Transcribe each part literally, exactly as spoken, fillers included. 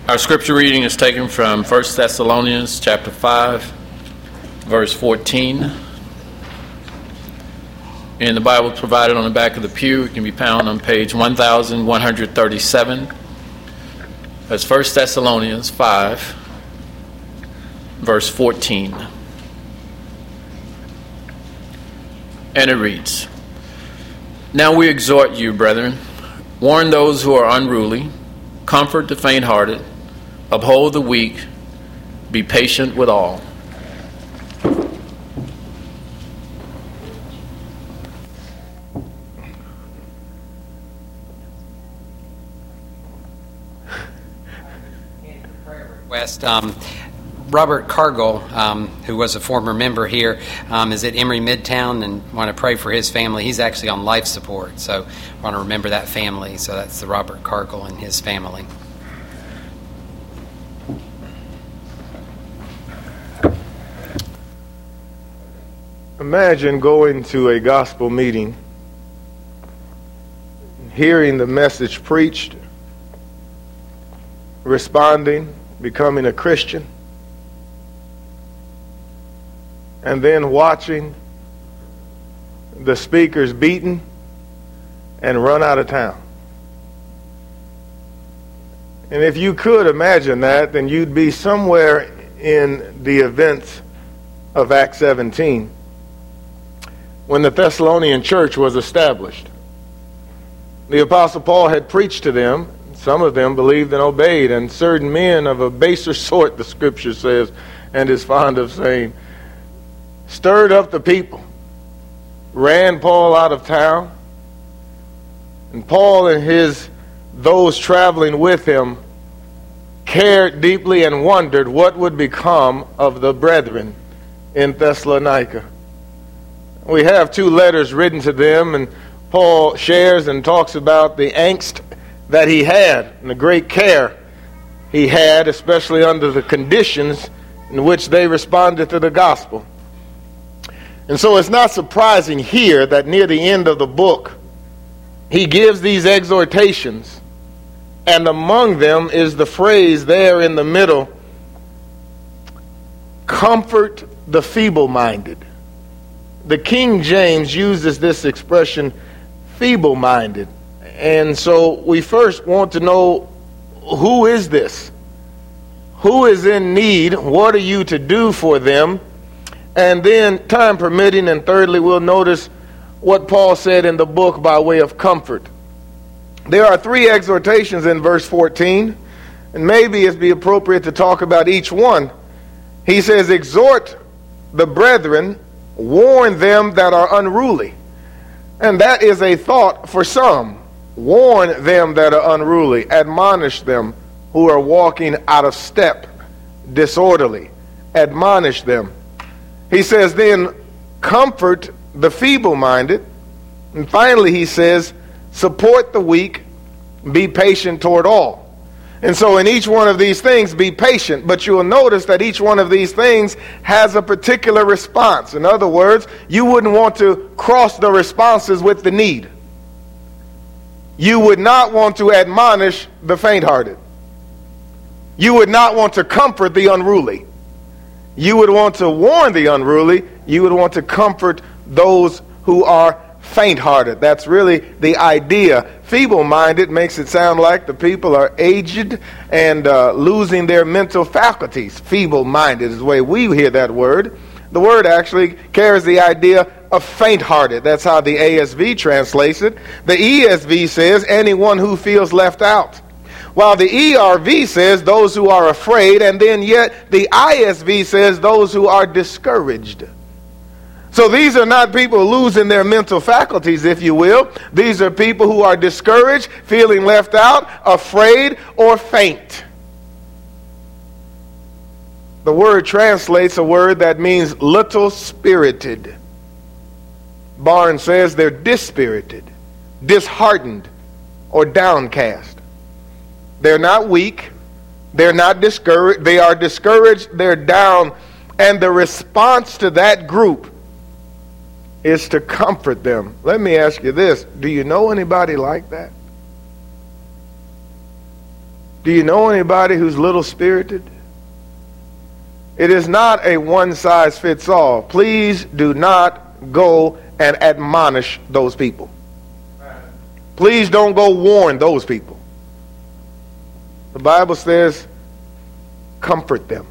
Our scripture reading is taken from First Thessalonians chapter five, verse fourteen. And the Bible provided on the back of the pew. It can be found on page one thousand one hundred thirty-seven. That's First Thessalonians five, verse fourteen. And it reads, "Now we exhort you, brethren, warn those who are unruly, comfort the faint-hearted, uphold the weak, be patient with all." West, um, Robert Cargill, um, who was a former member here, um, is at Emory Midtown, and want to pray for his family. He's actually on life support, so I want to remember that family. So that's the Robert Cargill and his family. Imagine going to a gospel meeting, hearing the message preached, responding, becoming a Christian, and then watching the speakers beaten and run out of town. And if you could imagine that, then you'd be somewhere in the events of Acts seventeen, when the Thessalonian church was established. The Apostle Paul had preached to them. Some of them believed and obeyed, and certain men of a baser sort, the scripture says, and is fond of saying, stirred up the people, ran Paul out of town, and Paul and his those traveling with him cared deeply and wondered what would become of the brethren in Thessalonica. We have two letters written to them, and Paul shares and talks about the angst that he had and the great care he had, especially under the conditions in which they responded to the gospel. And so it's not surprising here that near the end of the book, he gives these exhortations, and among them is the phrase there in the middle, comfort the feeble-minded. The King James uses this expression, feeble-minded. And so we first want to know, who is this? Who is in need? What are you to do for them? And then, time permitting, and thirdly, we'll notice what Paul said in the book by way of comfort. There are three exhortations in verse fourteen, and maybe it'd be appropriate to talk about each one. He says, exhort the brethren, warn them that are unruly. And that is a thought for some. Warn them that are unruly. Admonish them who are walking out of step, disorderly. Admonish them. He says then, comfort the feeble-minded. And finally he says, support the weak, be patient toward all. And so in each one of these things, be patient. But you will notice that each one of these things has a particular response. In other words, you wouldn't want to cross the responses with the need. You would not want to admonish the faint-hearted. You would not want to comfort the unruly. You would want to warn the unruly. You would want to comfort those who are faint-hearted. That's really the idea. Feeble-minded makes it sound like the people are aged and uh, losing their mental faculties. Feeble-minded is the way we hear that word. The word actually carries the idea of faint-hearted. That's how the A S V translates it. The E S V says anyone who feels left out, while the E R V says those who are afraid, and then yet the I S V says those who are discouraged. So these are not people losing their mental faculties, if you will. These are people who are discouraged, feeling left out, afraid, or faint. The word translates a word that means little spirited. Barnes says they're dispirited, disheartened, or downcast. They're not weak. They're not discouraged. They are discouraged. They're down. And the response to that group is to comfort them. Let me ask you this. Do you know anybody like that? Do you know anybody who's little-spirited? It is not a one-size-fits-all. Please do not go and admonish those people. Please don't go warn those people. The Bible says, comfort them.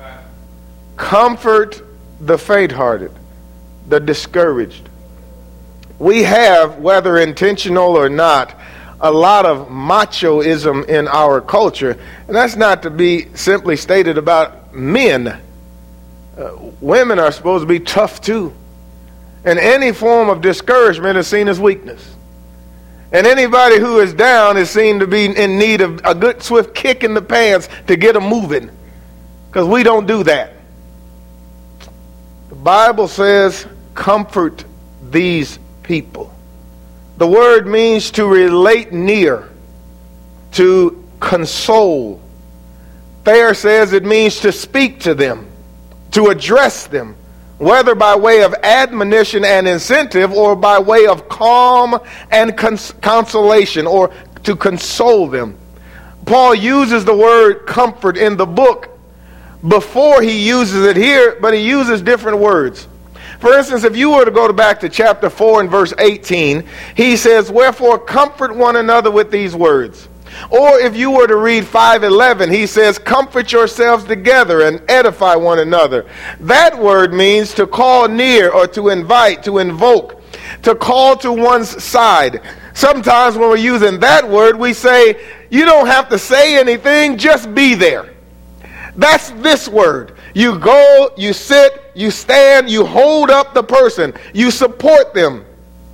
Comfort the faint-hearted, the discouraged. We have, whether intentional or not, a lot of machoism in our culture, and that's not to be simply stated about men. Uh, women are supposed to be tough too, and any form of discouragement is seen as weakness, and anybody who is down is seen to be in need of a good swift kick in the pants to get them moving, because we don't do that. The Bible says, comfort these people. The word means to relate near, to console. Thayer says it means to speak to them, to address them, whether by way of admonition and incentive or by way of calm and cons- consolation, or to console them. Paul uses the word comfort in the book before he uses it here, but he uses different words. For instance, if you were to go back to chapter four and verse eighteen, he says, wherefore comfort one another with these words. Or if you were to read five eleven, he says, comfort yourselves together and edify one another. That word means to call near, or to invite, to invoke, to call to one's side. Sometimes when we're using that word, we say, you don't have to say anything, just be there. That's this word. You go, you sit, you stand, you hold up the person, you support them.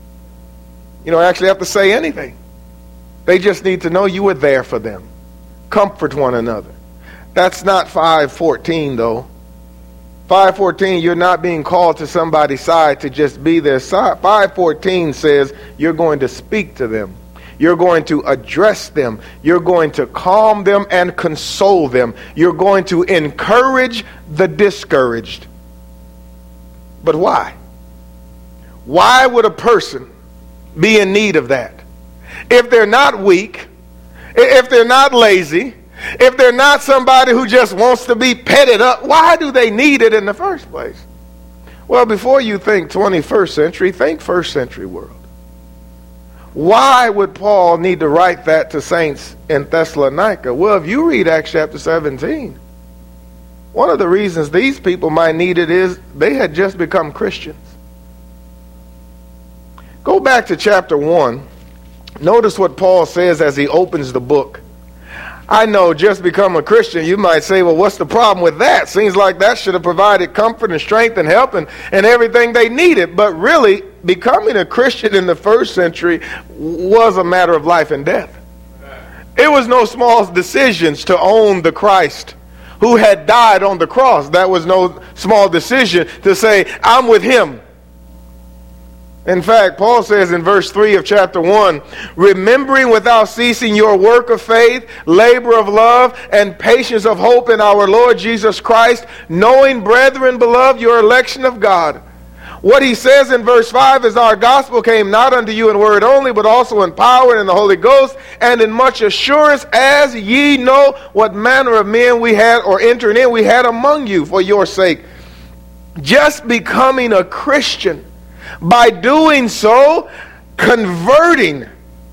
You don't actually have to say anything. They just need to know you were there for them. Comfort one another. That's not five fourteen though. five fourteen, you're not being called to somebody's side to just be their side. five fourteen says you're going to speak to them. You're going to address them. You're going to calm them and console them. You're going to encourage the discouraged. But why? Why would a person be in need of that? If they're not weak, if they're not lazy, if they're not somebody who just wants to be petted up, why do they need it in the first place? Well, before you think twenty-first century, think first century world. Why would Paul need to write that to saints in Thessalonica? Well, if you read Acts chapter seventeen, one of the reasons these people might need it is they had just become Christians. Go back to chapter one. Notice what Paul says as he opens the book. I know, just become a Christian, you might say, well, what's the problem with that? Seems like that should have provided comfort and strength and help and, and everything they needed. But really, becoming a Christian in the first century was a matter of life and death. It was no small decisions to own the Christ who had died on the cross. That was no small decision to say, I'm with him. In fact, Paul says in verse three of chapter one, remembering without ceasing your work of faith, labor of love, and patience of hope in our Lord Jesus Christ, knowing, brethren, beloved, your election of God. What he says in verse five is, our gospel came not unto you in word only, but also in power and in the Holy Ghost, and in much assurance, as ye know what manner of men we had, or entering in, we had among you for your sake. Just becoming a Christian, by doing so, converting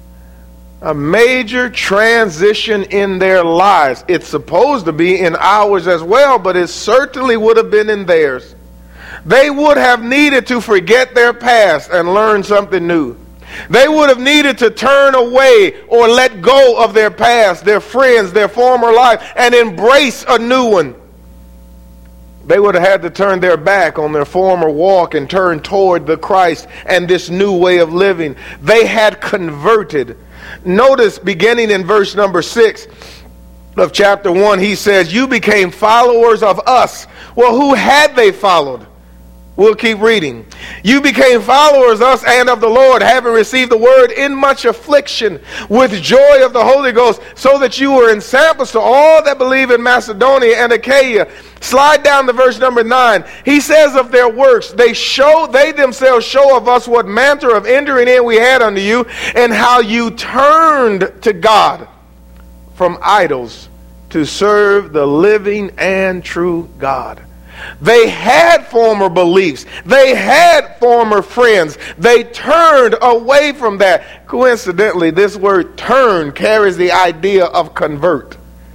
a major transition in their lives. It's supposed to be in ours as well, but it certainly would have been in theirs. They would have needed to forget their past and learn something new. They would have needed to turn away or let go of their past, their friends, their former life, and embrace a new one. They would have had to turn their back on their former walk and turn toward the Christ and this new way of living. They had converted. Notice beginning in verse number six of chapter one, he says, you became followers of us. Well, who had they followed? We'll keep reading. You became followers of us and of the Lord, having received the word in much affliction, with joy of the Holy Ghost, so that you were ensamples to all that believe in Macedonia and Achaia. Slide down to verse number nine. He says of their works, they show, they themselves show of us what manner of entering in we had unto you, and how you turned to God from idols to serve the living and true God. They had former beliefs. They had former friends. They turned away from that. Coincidentally, this word turn carries the idea of convert.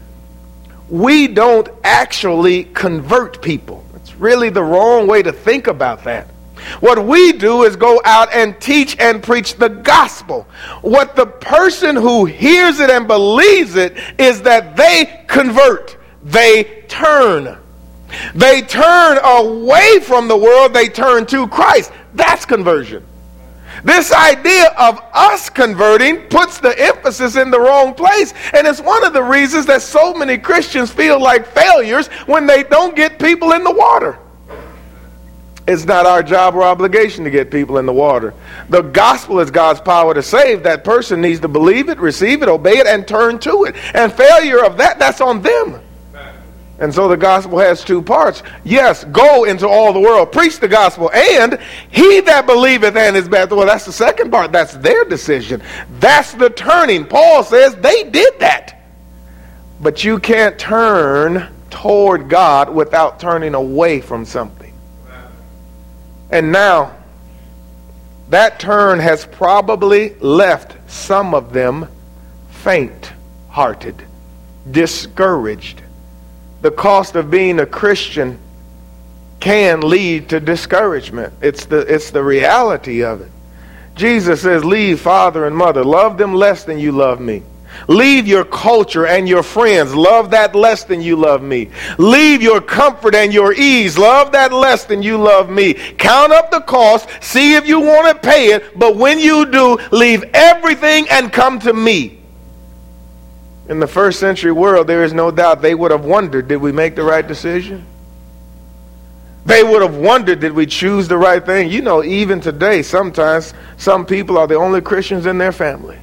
We don't actually convert people. It's really the wrong way to think about that. What we do is go out and teach and preach the gospel. What the person who hears it and believes it is that they convert. They turn. They turn away from the world. They turn to Christ. That's conversion. This idea of us converting puts the emphasis in the wrong place. And it's one of the reasons that so many Christians feel like failures when they don't get people in the water. It's not our job or obligation to get people in the water. The gospel is God's power to save. That person needs to believe it, receive it, obey it, and turn to it. And failure of that, that's on them. And so the gospel has two parts. Yes, go into all the world, preach the gospel, and he that believeth and is baptized. Well, that's the second part. That's their decision. That's the turning. Paul says they did that. But you can't turn toward God without turning away from something. And now, that turn has probably left some of them faint-hearted, discouraged. The cost of being a Christian can lead to discouragement. It's the, it's the reality of it. Jesus says, leave father and mother. Love them less than you love me. Leave your culture and your friends. Love that less than you love me. Leave your comfort and your ease. Love that less than you love me. Count up the cost. See if you want to pay it. But when you do, leave everything and come to me. In the first century world, there is no doubt they would have wondered, did we make the right decision? They would have wondered, did we choose the right thing? You know, even today, sometimes some people are the only Christians in their family.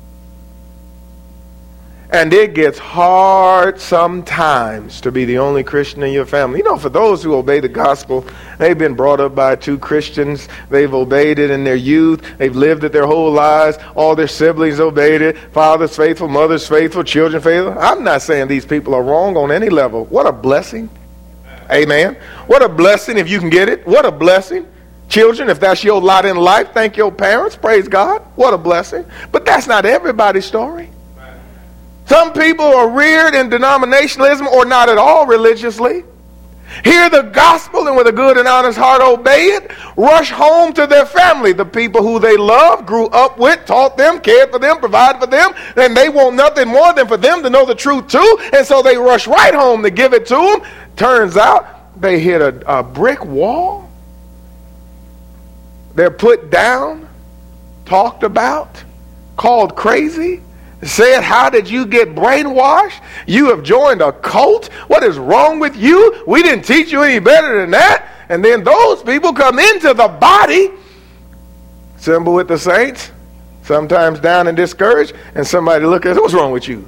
And it gets hard sometimes to be the only Christian in your family. You know, for those who obey the gospel, they've been brought up by two Christians. They've obeyed it in their youth. They've lived it their whole lives. All their siblings obeyed it. Father's faithful, mother's faithful, children faithful. I'm not saying these people are wrong on any level. What a blessing. Amen. What a blessing if you can get it. What a blessing. Children, if that's your lot in life, thank your parents. Praise God. What a blessing. But that's not everybody's story. Some people are reared in denominationalism or not at all religiously. Hear the gospel and with a good and honest heart obey it. Rush home to their family, the people who they love, grew up with, taught them, cared for them, provided for them. And they want nothing more than for them to know the truth too. And so they rush right home to give it to them. Turns out they hit a, a brick wall. They're put down, talked about, called crazy. Said, how did you get brainwashed? You have joined a cult? What is wrong with you? We didn't teach you any better than that. And then those people come into the body, assemble with the saints, sometimes down and discouraged, and somebody look at it, what's wrong with you?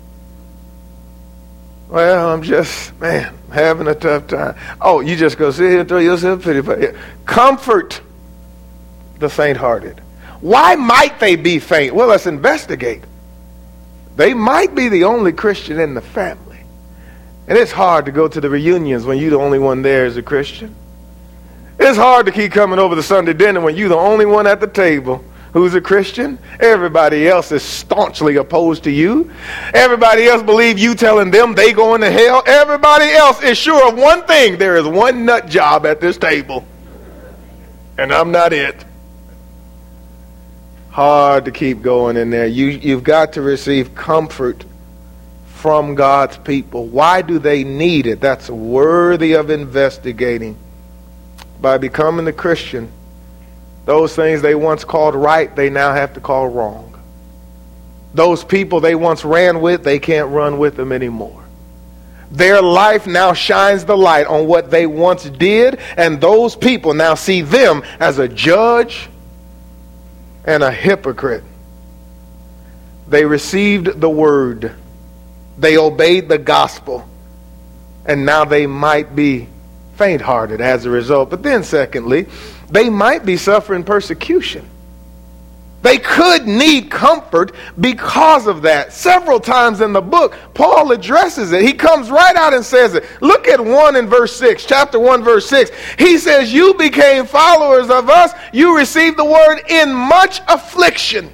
Well, I'm just, man, having a tough time. Oh, you just go sit here and throw yourself pity party. Comfort the faint-hearted. Why might they be faint? Well, let's investigate. They might be the only Christian in the family. And it's hard to go to the reunions when you're the only one there as a Christian. It's hard to keep coming over to Sunday dinner when you're the only one at the table who's a Christian. Everybody else is staunchly opposed to you. Everybody else believes you telling them they going to hell. Everybody else is sure of one thing. There is one nut job at this table. And I'm not it. Hard to keep going in there. You, you've got to receive comfort from God's people. Why do they need it? That's worthy of investigating. By becoming a Christian, those things they once called right, they now have to call wrong. Those people they once ran with, they can't run with them anymore. Their life now shines the light on what they once did, and those people now see them as a judge and a hypocrite. They received the word. They obeyed the gospel. And now they might be faint-hearted as a result. But then secondly, they might be suffering persecution. They could need comfort because of that. Several times in the book, Paul addresses it. He comes right out and says it. Look at one in verse six, chapter one, verse six. He says, you became followers of us. You received the word in much affliction.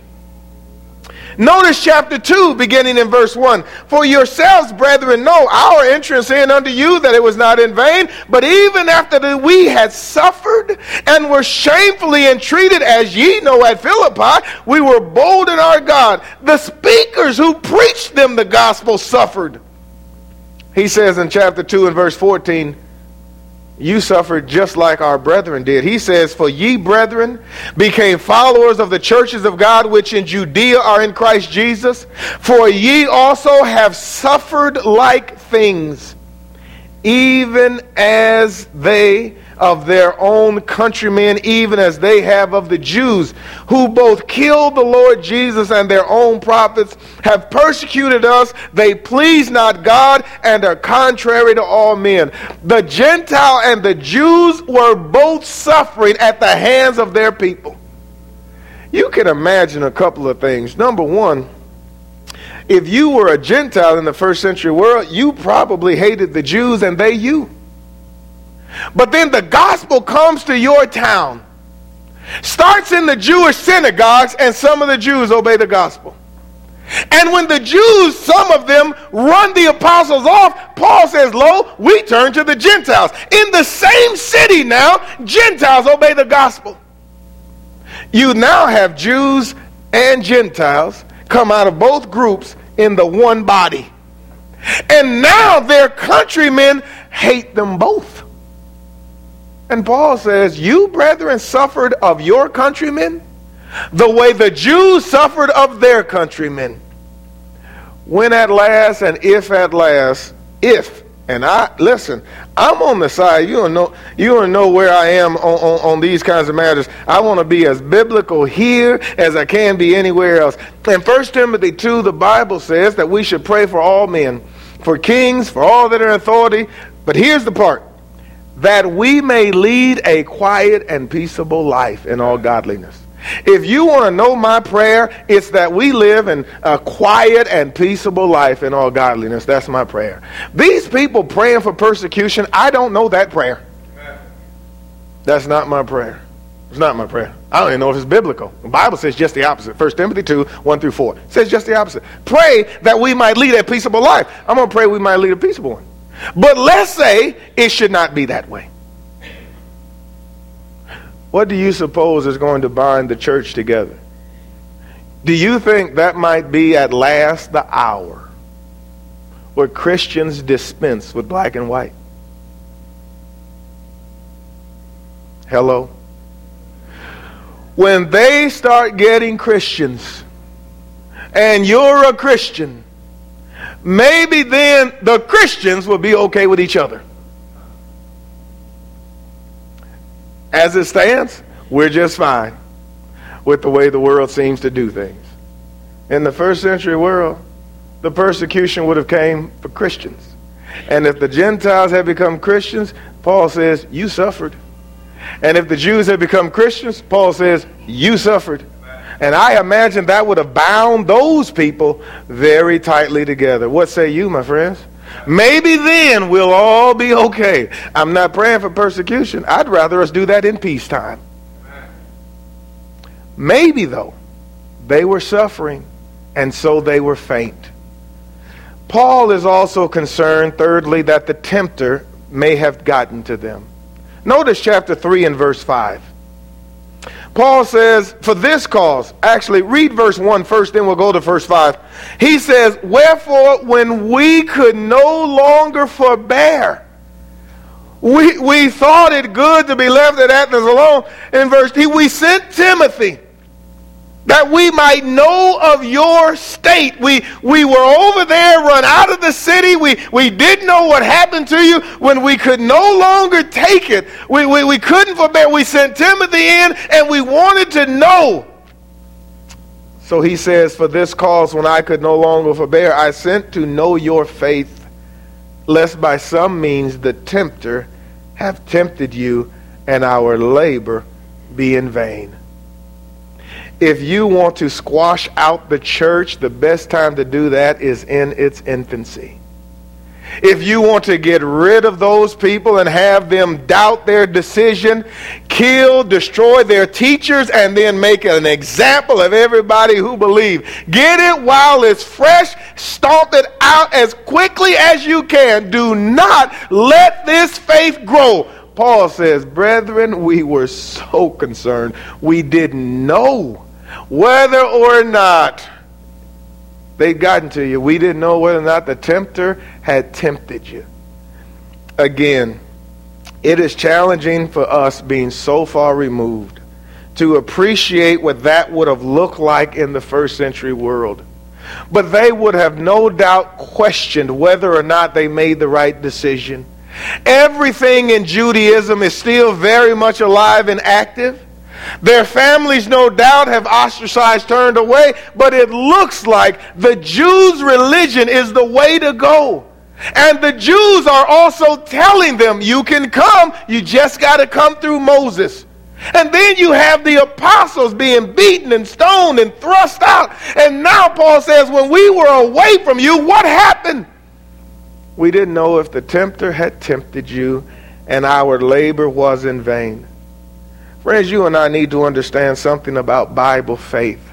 Notice chapter two, beginning in verse one. For yourselves, brethren, know our entrance in unto you, that it was not in vain. But even after that we had suffered and were shamefully entreated, as ye know at Philippi, we were bold in our God. The speakers who preached them the gospel suffered. He says in chapter two and verse fourteen, you suffered just like our brethren did. He says, for ye, brethren, became followers of the churches of God which in Judea are in Christ Jesus. For ye also have suffered like things, even as they of their own countrymen, even as they have of the Jews, who both killed the Lord Jesus and their own prophets, have persecuted us. They please not God and are contrary to all men. The Gentile and the Jews were both suffering at the hands of their people. You can imagine a couple of things. Number one, if you were a Gentile in the first century world, you probably hated the Jews and they you. But then the gospel comes to your town, starts in the Jewish synagogues, and some of the Jews obey the gospel. And when the Jews, some of them, run the apostles off, Paul says, lo, we turn to the Gentiles. In the same city now, Gentiles obey the gospel. You now have Jews and Gentiles come out of both groups in the one body. And now their countrymen hate them both. And Paul says, you, brethren, suffered of your countrymen the way the Jews suffered of their countrymen. When at last, and if at last, if, and I, listen, I'm on the side, you don't know, you don't know where I am on, on, on these kinds of matters. I want to be as biblical here as I can be anywhere else. In First Timothy two, the Bible says that we should pray for all men, for kings, for all that are in authority. But here's the part. That we may lead a quiet and peaceable life in all godliness. If you want to know my prayer, it's that we live in a quiet and peaceable life in all godliness. That's my prayer. These people praying for persecution, I don't know that prayer. That's not my prayer. It's not my prayer. I don't even know if it's biblical. The Bible says just the opposite. First Timothy two, one through four. It says just the opposite. Pray that we might lead a peaceable life. I'm going to pray we might lead a peaceable one. But let's say it should not be that way. What do you suppose is going to bind the church together? Do you think that might be at last the hour where Christians dispense with black and white? Hello? When they start getting Christians, and you're a Christian, maybe then the Christians will be okay with each other. As it stands, we're just fine with the way the world seems to do things. In the first century world, the persecution would have came for Christians. And if the Gentiles had become Christians, Paul says, you suffered. And if the Jews had become Christians, Paul says, you suffered. And I imagine that would have bound those people very tightly together. What say you, my friends? Maybe then we'll all be okay. I'm not praying for persecution. I'd rather us do that in peacetime. Maybe, though, they were suffering, and so they were faint. Paul is also concerned, thirdly, that the tempter may have gotten to them. Notice chapter three and verse five. Paul says, for this cause, actually read verse one first, then we'll go to verse five. He says, wherefore when we could no longer forbear, we, we thought it good to be left at Athens alone. In verse two, we sent Timothy that we might know of your state. We we were over there, run out of the city. We, we didn't know what happened to you. When we could no longer take it, we, we, we couldn't forbear. We sent Timothy in, and we wanted to know. So he says, for this cause, when I could no longer forbear, I sent to know your faith, lest by some means the tempter have tempted you, and our labor be in vain. If you want to squash out the church, the best time to do that is in its infancy. If you want to get rid of those people and have them doubt their decision, kill, destroy their teachers, and then make an example of everybody who believes, get it while it's fresh, stomp it out as quickly as you can. Do not let this faith grow. Paul says, brethren, we were so concerned. We didn't know whether or not they'd gotten to you. We didn't know whether or not the tempter had tempted you. Again, it is challenging for us, being so far removed, to appreciate what that would have looked like in the first century world. But they would have no doubt questioned whether or not they made the right decision. Everything in Judaism is still very much alive and active. Their families, no doubt, have ostracized, turned away, but it looks like the Jews' religion is the way to go. And the Jews are also telling them, you can come, you just got to come through Moses. And then you have the apostles being beaten and stoned and thrust out. And now Paul says, when we were away from you, what happened? We didn't know if the tempter had tempted you, and our labor was in vain. Friends, you and I need to understand something about Bible faith.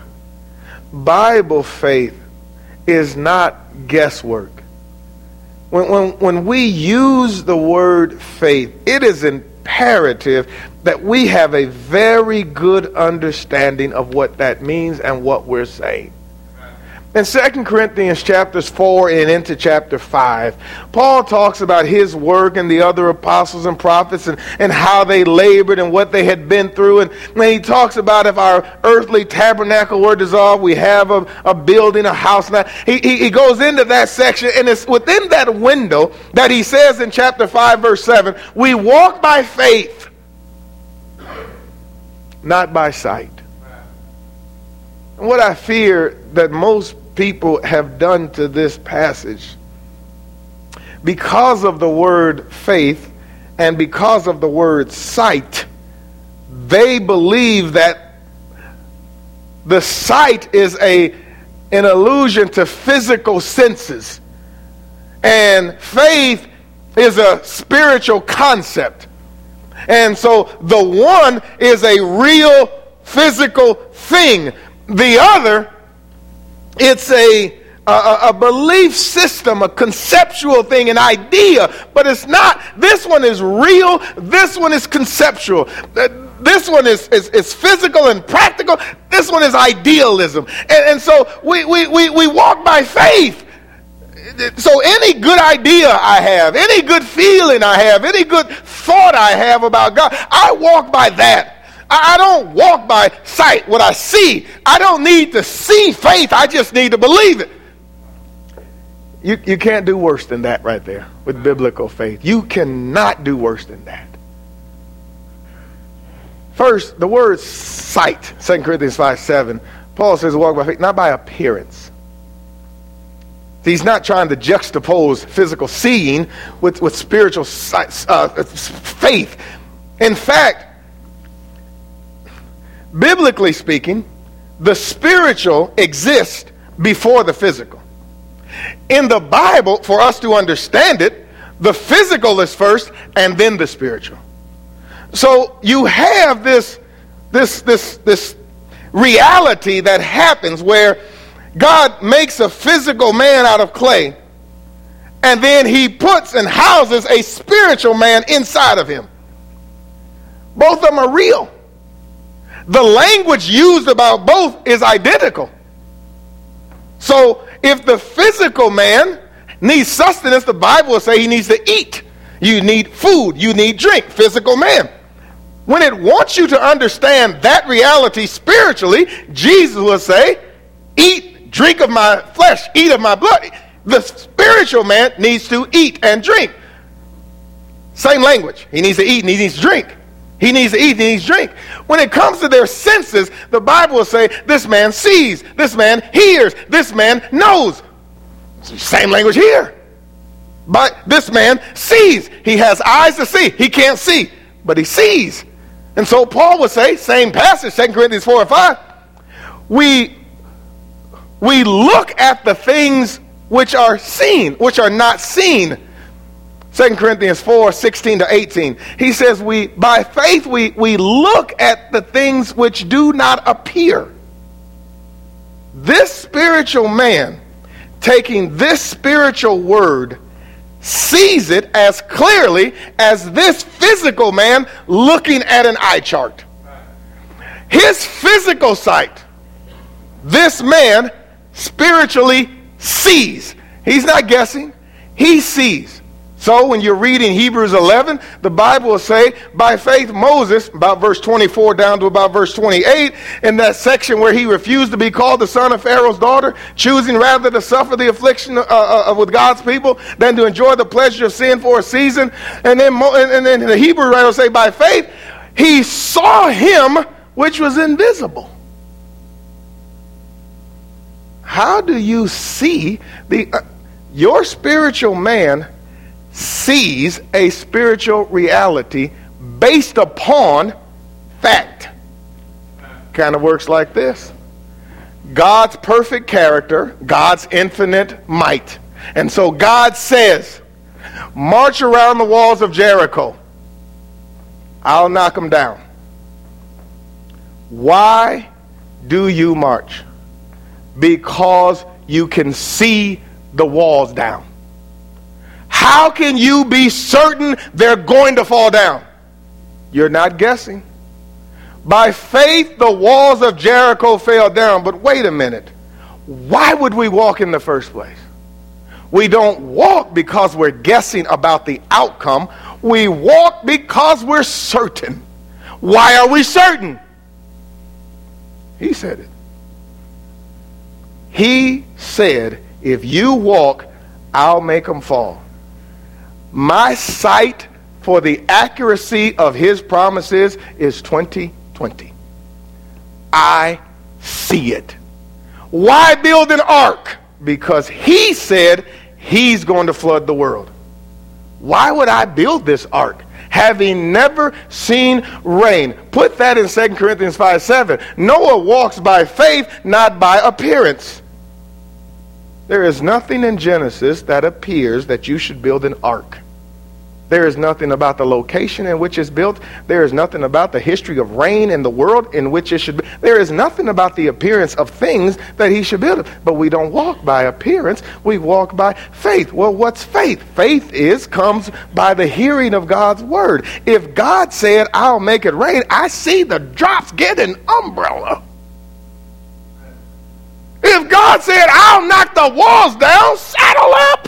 Bible faith is not guesswork. When, when, when we use the word faith, it is imperative that we have a very good understanding of what that means and what we're saying. In Second Corinthians chapters four and into chapter five, Paul talks about his work and the other apostles and prophets and, and how they labored and what they had been through. And then he talks about if our earthly tabernacle were dissolved, we have a, a building, a house. Now, he, he, he goes into that section, and it's within that window that he says in chapter five, verse seven, we walk by faith, not by sight. And what I fear that most people have done to this passage, because of the word faith and because of the word sight, they believe that the sight is a an allusion to physical senses, and faith is a spiritual concept. And so the one is a real physical thing. The other, it's a, a, a belief system, a conceptual thing, an idea, but it's not. This one is real. This one is conceptual. This one is, is, is physical and practical. This one is idealism. And, and so we, we, we, we walk by faith. So any good idea I have, any good feeling I have, any good thought I have about God, I walk by that. I don't walk by sight, what I see. I don't need to see faith. I just need to believe it. You, you can't do worse than that right there with biblical faith. You cannot do worse than that. First, the word sight, Second Corinthians five seven, Paul says walk by faith, not by appearance. He's not trying to juxtapose physical seeing with, with spiritual sight, uh, faith. In fact, biblically speaking, the spiritual exists before the physical. In the Bible, for us to understand it, the physical is first and then the spiritual. So you have this, this, this, this reality that happens where God makes a physical man out of clay, and then he puts and houses a spiritual man inside of him. Both of them are real. The language used about both is identical. So if the physical man needs sustenance, the Bible will say he needs to eat. You need food. You need drink. Physical man. When it wants you to understand that reality spiritually, Jesus will say, eat, drink of my flesh, eat of my blood. The spiritual man needs to eat and drink. Same language. He needs to eat and he needs to drink. He needs to eat and he needs to drink. When it comes to their senses, the Bible will say, this man sees, this man hears, this man knows. Same language here. But this man sees. He has eyes to see. He can't see, but he sees. And so Paul would say, same passage, Second Corinthians four and five, we, we look at the things which are seen, which are not seen. Second Corinthians four, sixteen to eighteen. He says, we by faith we, we look at the things which do not appear. This spiritual man, taking this spiritual word, sees it as clearly as this physical man looking at an eye chart. His physical sight, this man spiritually sees. He's not guessing. He sees. So when you're reading Hebrews eleven, the Bible will say, by faith Moses, about verse twenty-four down to about verse twenty-eight, in that section where he refused to be called the son of Pharaoh's daughter, choosing rather to suffer the affliction uh, uh, with God's people than to enjoy the pleasure of sin for a season. And then, and then the Hebrew writer will say, by faith, he saw him which was invisible. How do you see the uh, your spiritual man sees a spiritual reality based upon fact? Kind of works like this. God's perfect character, God's infinite might. And so God says, march around the walls of Jericho. I'll knock them down. Why do you march? Because you can see the walls down. How can you be certain they're going to fall down? You're not guessing. By faith, the walls of Jericho fell down. But wait a minute. Why would we walk in the first place? We don't walk because we're guessing about the outcome. We walk because we're certain. Why are we certain? He said it. He said, if you walk, I'll make them fall. My sight for the accuracy of his promises is twenty twenty. I see it. Why build an ark? Because he said he's going to flood the world. Why would I build this ark, having never seen rain? Put that in Second Corinthians five seven. Noah walks by faith, not by appearance. There is nothing in Genesis that appears that you should build an ark. There is nothing about the location in which it's built. There is nothing about the history of rain in the world in which it should be. There is nothing about the appearance of things that he should build. But we don't walk by appearance. We walk by faith. Well, what's faith? Faith is, comes by the hearing of God's word. If God said, I'll make it rain, I see the drops get an umbrella. If God said, I'll knock the walls down, saddle up.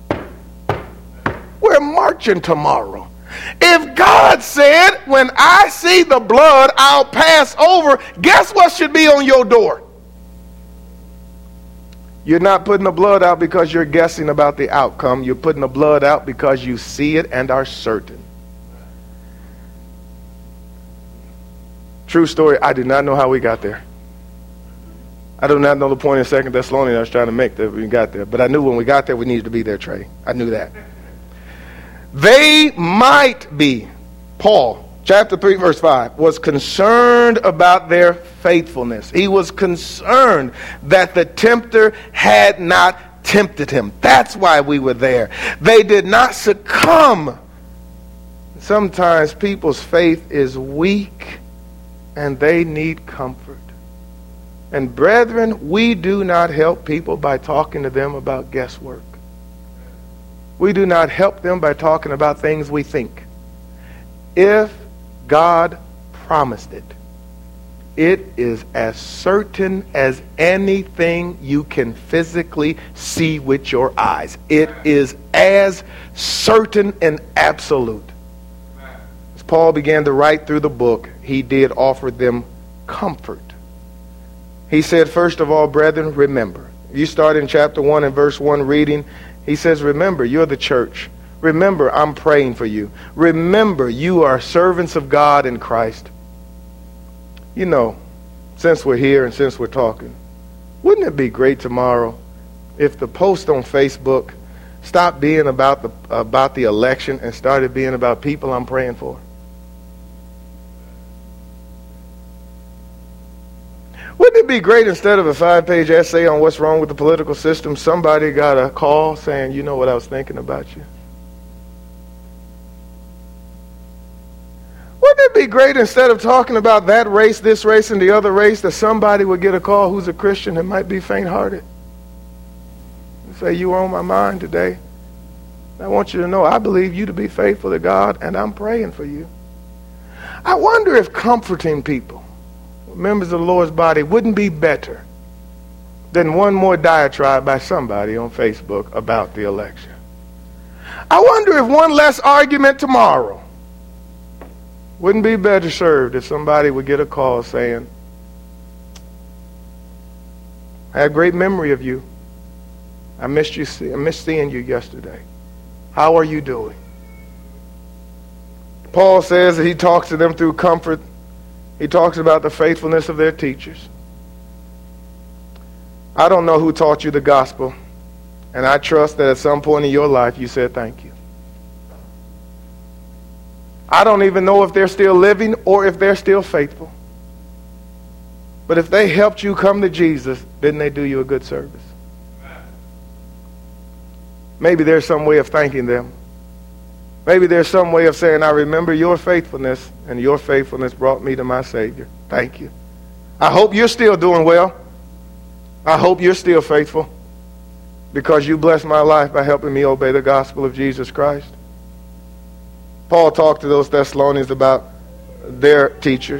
We're marching tomorrow. If God said, when I see the blood, I'll pass over, guess what should be on your door? You're not putting the blood out because you're guessing about the outcome. You're putting the blood out because you see it and are certain. True story, I do not know how we got there. I do not know the point in Second Thessalonians I was trying to make that we got there. But I knew when we got there, we needed to be there, Trey. I knew that. They might be, Paul, chapter three, verse five, was concerned about their faithfulness. He was concerned that the tempter had not tempted him. That's why we were there. They did not succumb. Sometimes people's faith is weak and they need comfort. And brethren, we do not help people by talking to them about guesswork. We do not help them by talking about things we think. If God promised it, it is as certain as anything you can physically see with your eyes. It is as certain and absolute. As Paul began to write through the book, he did offer them comfort. He said, first of all, brethren, remember. You start in chapter one and verse one reading. He says, remember, you're the church. Remember, I'm praying for you. Remember, you are servants of God in Christ. You know, since we're here and since we're talking, wouldn't it be great tomorrow if the post on Facebook stopped being about the, about the election and started being about people I'm praying for? Wouldn't it it be great instead of a five-page essay on what's wrong with the political system, somebody got a call saying, you know what I was thinking about you? Wouldn't it be great instead of talking about that race, this race, and the other race, that somebody would get a call who's a Christian and might be faint-hearted? And say, you were on my mind today. I want you to know I believe you to be faithful to God, and I'm praying for you. I wonder if comforting people, members of the Lord's body, wouldn't be better than one more diatribe by somebody on Facebook about the election. I wonder if one less argument tomorrow wouldn't be better served if somebody would get a call saying, I had a great memory of you. I missed you. I missed seeing you yesterday. How are you doing? Paul says that he talks to them through comfort. He talks about the faithfulness of their teachers. I don't know who taught you the gospel, and I trust that at some point in your life you said thank you. I don't even know if they're still living or if they're still faithful. But if they helped you come to Jesus, didn't they do you a good service? Maybe there's some way of thanking them. Maybe there's some way of saying, I remember your faithfulness, and your faithfulness brought me to my Savior. Thank you. I hope you're still doing well. I hope you're still faithful, because you blessed my life by helping me obey the gospel of Jesus Christ. Paul talked to those Thessalonians about their teachers.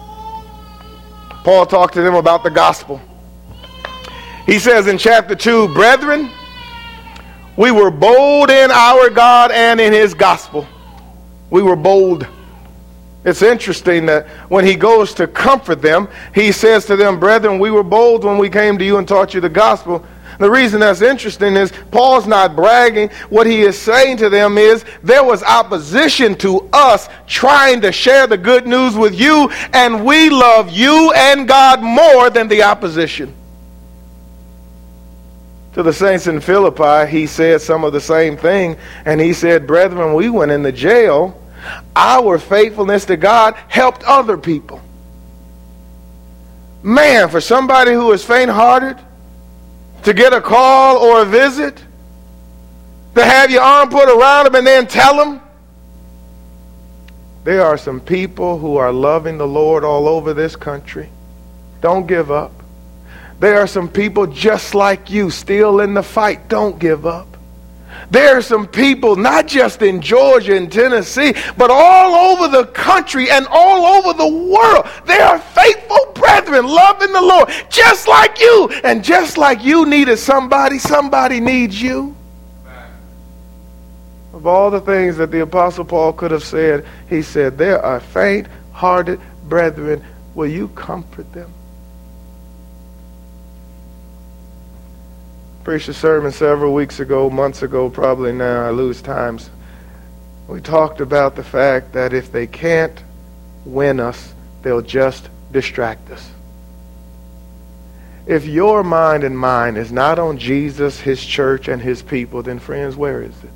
Paul talked to them about the gospel. He says in chapter two, brethren, we were bold in our God and in his gospel. We were bold. It's interesting that when he goes to comfort them, he says to them, brethren, we were bold when we came to you and taught you the gospel. The reason that's interesting is Paul's not bragging. What he is saying to them is there was opposition to us trying to share the good news with you, and we love you and God more than the opposition. To the saints in Philippi, he said some of the same thing, and he said, brethren, we went into jail. Our faithfulness to God helped other people. Man, for somebody who is faint-hearted, to get a call or a visit, to have your arm put around them and then tell them, there are some people who are loving the Lord all over this country. Don't give up. There are some people just like you still in the fight. Don't give up. There are some people not just in Georgia and Tennessee, but all over the country and all over the world. They are faithful brethren loving the Lord just like you. And just like you needed somebody, somebody needs you. Of all the things that the Apostle Paul could have said, he said, there are faint-hearted brethren. Will you comfort them? Preached a sermon several weeks ago, months ago, probably now, I lose times. We talked about the fact that if they can't win us, they'll just distract us. If your mind and mine is not on Jesus, his church, and his people, then friends, where is it?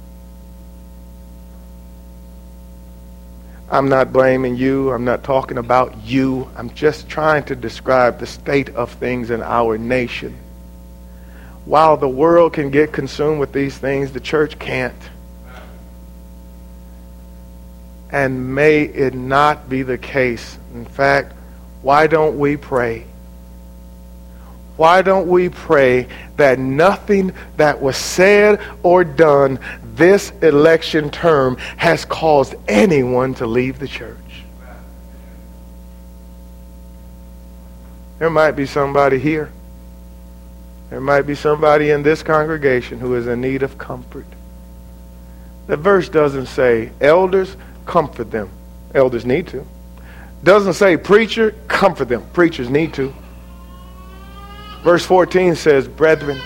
I'm not blaming you. I'm not talking about you. I'm just trying to describe the state of things in our nation. While the world can get consumed with these things, the church can't. And may it not be the case. In fact, why don't we pray? Why don't we pray that nothing that was said or done this election term has caused anyone to leave the church? There might be somebody here. There might be somebody in this congregation who is in need of comfort. The verse doesn't say, elders, comfort them. Elders need to. Doesn't say, preacher, comfort them. Preachers need to. Verse fourteen says, brethren,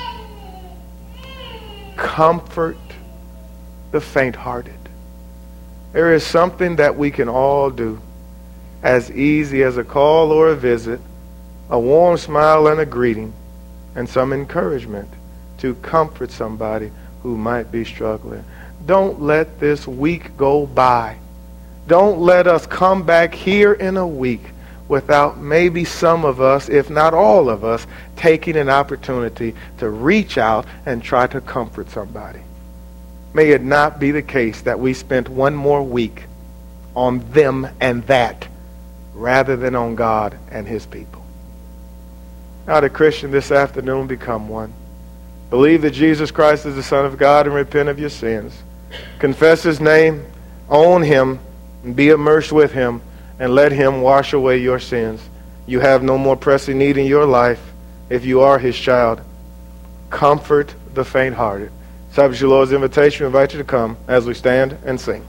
comfort the faint-hearted. There is something that we can all do, as easy as a call or a visit, a warm smile and a greeting, and some encouragement to comfort somebody who might be struggling. Don't let this week go by. Don't let us come back here in a week without maybe some of us, if not all of us, taking an opportunity to reach out and try to comfort somebody. May it not be the case that we spent one more week on them and that rather than on God and his people. Now, the Christian this afternoon, become one. Believe that Jesus Christ is the Son of God and repent of your sins. Confess his name, own him, and be immersed with him, and let him wash away your sins. You have no more pressing need in your life if you are his child. Comfort the faint-hearted. Subject to the Lord's invitation, we invite you to come as we stand and sing.